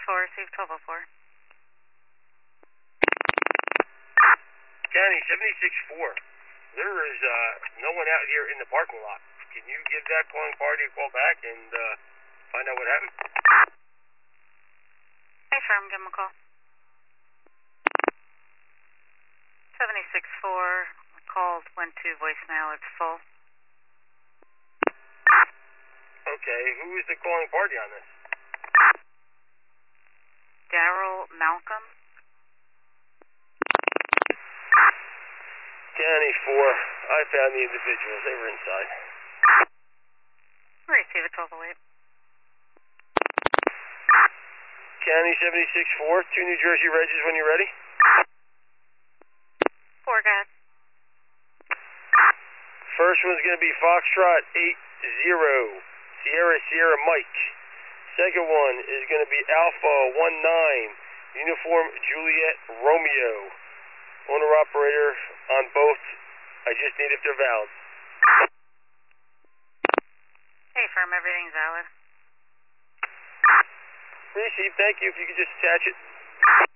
receive 1204. County 76-4. There is no one out here in the parking lot. Can you give that calling party a call back and find out what happened? Hey, firm, give them a call. 76-4, calls went to voicemail, it's full. Okay, who is the calling party on this? Daryl Malcolm. County 4, I found the individuals. They were inside. Receive it 1208. County 76-4, 2 New Jersey Regis when you're ready. 4 guys. First one's going to be Foxtrot 80, Sierra Mike. Second one is going to be Alpha 19, Uniform Juliet Romeo. Owner-operator on both. I just need if they're valid. Hey, firm, everything's valid. Receive, thank you. If you could just attach it.